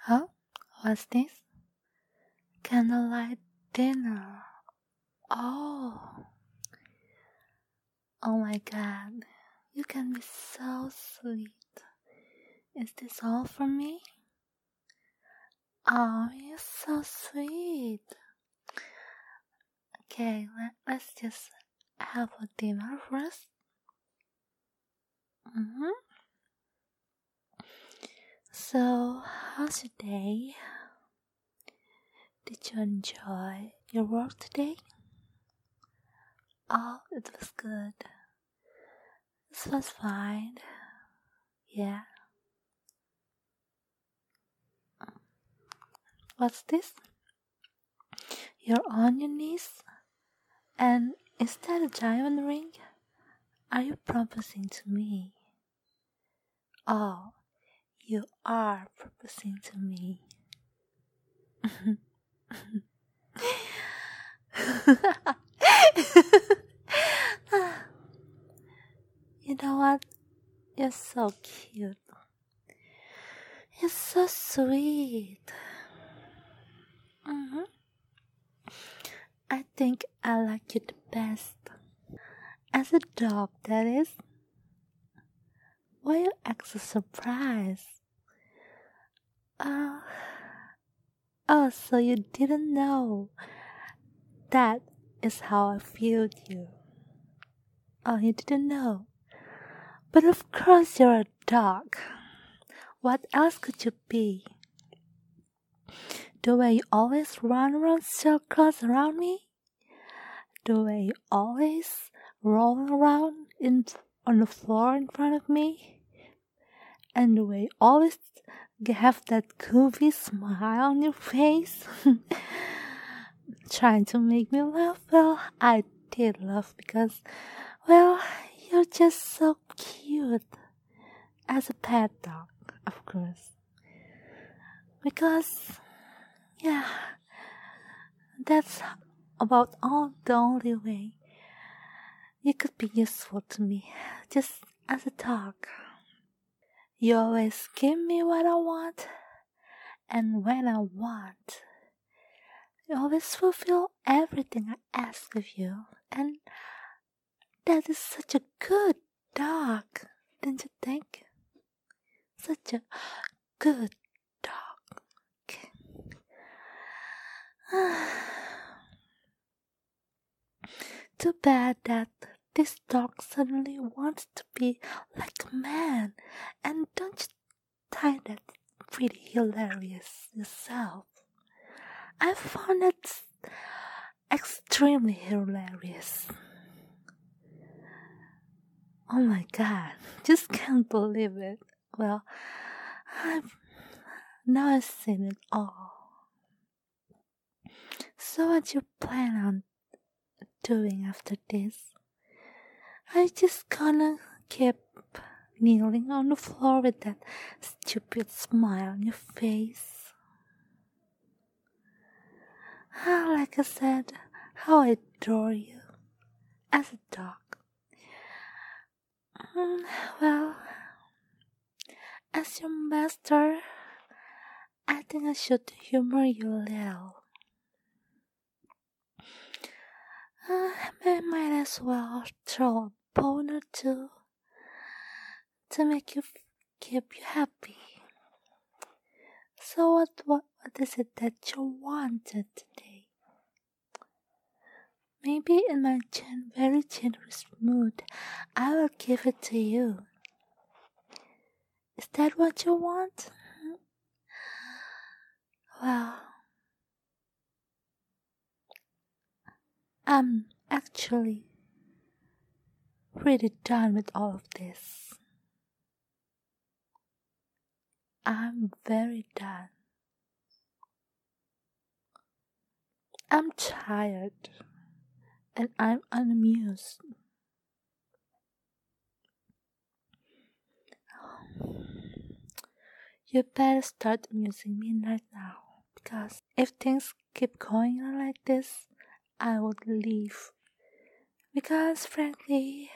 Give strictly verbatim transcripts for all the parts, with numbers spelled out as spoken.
Huh? What's this? Candlelight dinner. Oh, oh my god. You can be so sweet. Is this all for me? Oh, you're so sweet. Okay, let, let's just have a dinner first. Mm-hmm. So, how's your day? Did you enjoy your work today? Oh, it was good. This was fine. Yeah. What's this? You're on your knees? And is that a diamond ring? Are you proposing to me? Oh, you are proposing to me. You know what? You're so cute. You're so sweet. Mm-hmm. I think I like you the best. As a dog, that is. Why you act so surprised? Oh, oh, so you didn't know. That is how I viewed you. Oh, you didn't know. But of course you're a dog. What else could you be? The way you always run around circles around me? The way you always roll around in on the floor in front of me? And the way you always have that goofy smile on your face? Trying to make me laugh? Well, I did laugh because, well, you're just so cute. As a pet dog, of course. Because, yeah, that's about all the only way you could be useful to me, just as a dog. You always give me what I want, and when I want. You always fulfill everything I ask of you, and that is such a good dog, don't you think? Such a good dog. Okay. Too bad that this dog suddenly wants to be like a man, and don't you find that pretty hilarious yourself? I found it extremely hilarious. Oh my god, just can't believe it. Well, I've now I've seen it all. So what you plan on doing after this? I just gonna keep kneeling on the floor with that stupid smile on your face. Ah, like I said, how I adore you as a dog. Mm, well, as your master, I think I should humor you a little. Uh, I might as well throw a bone or two to make you f- keep you happy. So what, what what is it that you wanted today? Maybe in my gen- very generous mood, I will give it to you. Is that what you want? Well, I'm actually pretty done with all of this. I'm very done. I'm tired and I'm unamused. You better start amusing me right now, because if things keep going on like this, I would leave. Because frankly,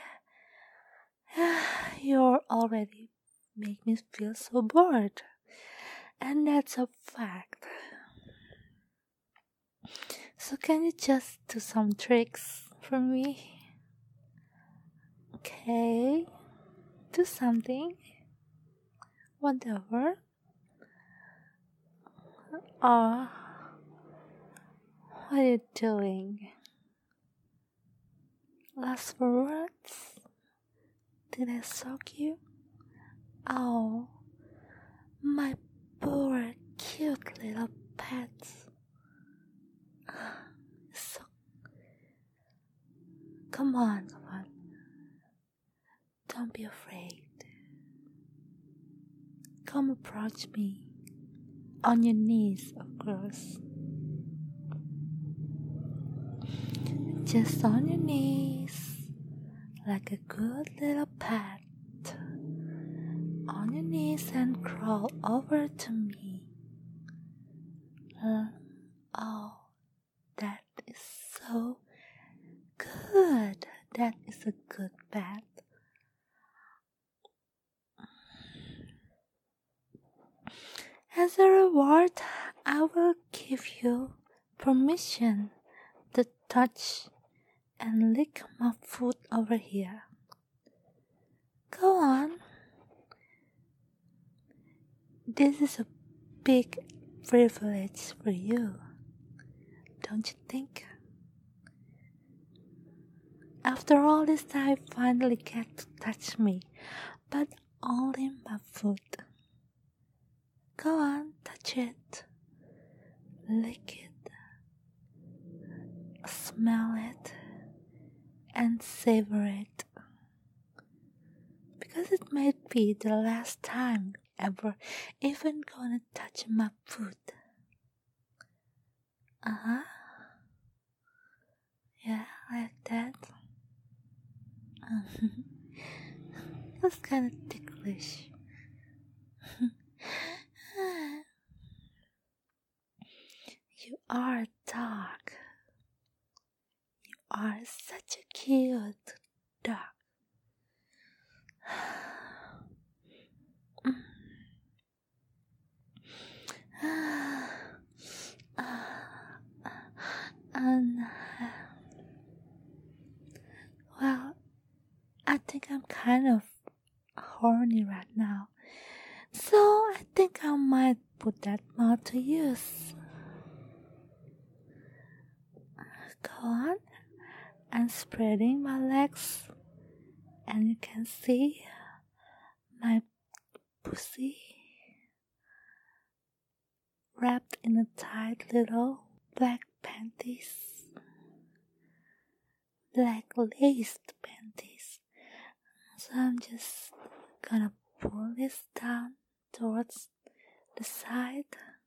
you're already make me feel so bored. and that's a fact. So can you just do some tricks for me? Okay, do something, whatever. Or what are you doing? Last words? Did I shock you? Oh, my poor cute little pet. So, come on, come on. Don't be afraid. Come approach me. On your knees, of course. Just on your knees, like a good little pet. On your knees and crawl over to me. Uh, oh, that is so good. That is a good pet. As a reward, I will give you permission to touch and lick my foot over here. Go on. This is a big privilege for you, don't you think? After all this time, you finally get to touch me, but only my foot. Go on, touch it, lick it, smell it, and savor it. Because it might be the last time ever even gonna touch my foot. Uh-huh. Yeah, like that. That's kind of ticklish. You are a dog. You are such a cute dog. And well, I think I'm kind of horny right now, so I think I might put that mouth to use. Go on, I'm spreading my legs, and you can see my pussy wrapped in a tight little black panties, black laced panties. So I'm just gonna pull this down towards the side.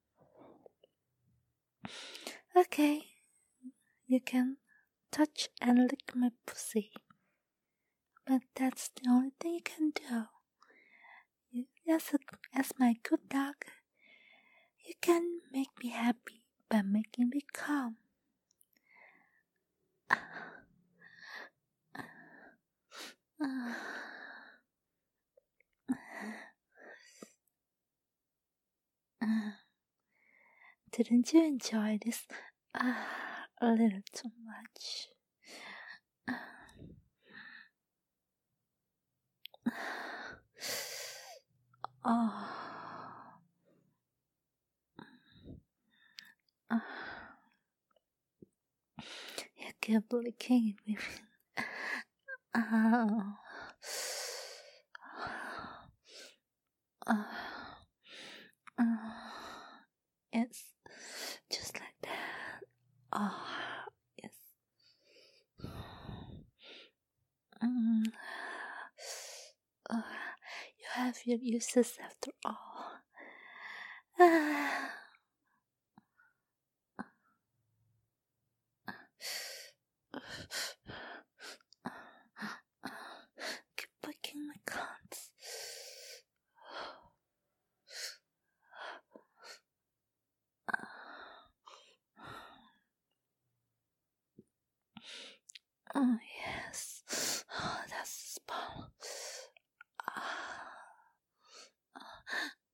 Okay, you can touch and lick my pussy, but that's the only thing you can do. You, as, a, as my good dog, you can make me happy by making me calm. Didn't you enjoy this uh, a little too much? Oh. Uh, you kept licking it with me. Oh. Uh, uh, it's just like that. Oh, yes. Mm. Uh, you have your uses after all. Uh, keep licking my cunts. Oh, yes. Oh, that's the spot.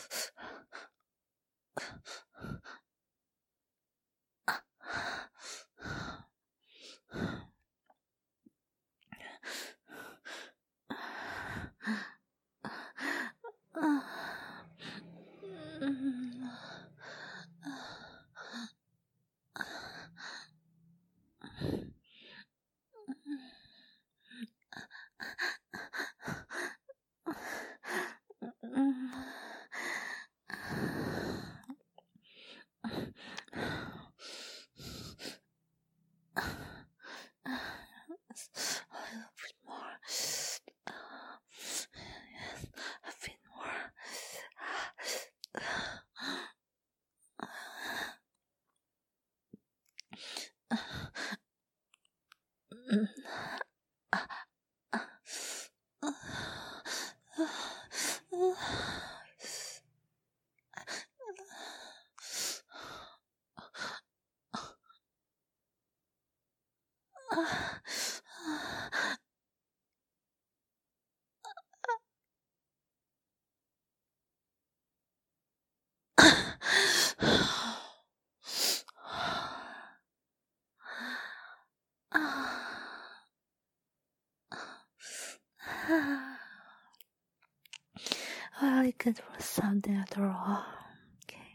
Well, you could for something after all. Okay.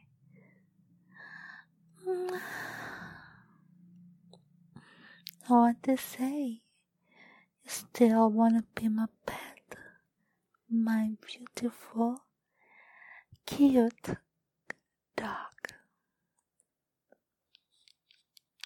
I want to say, you still wanna be my pet, my beautiful, cute dog.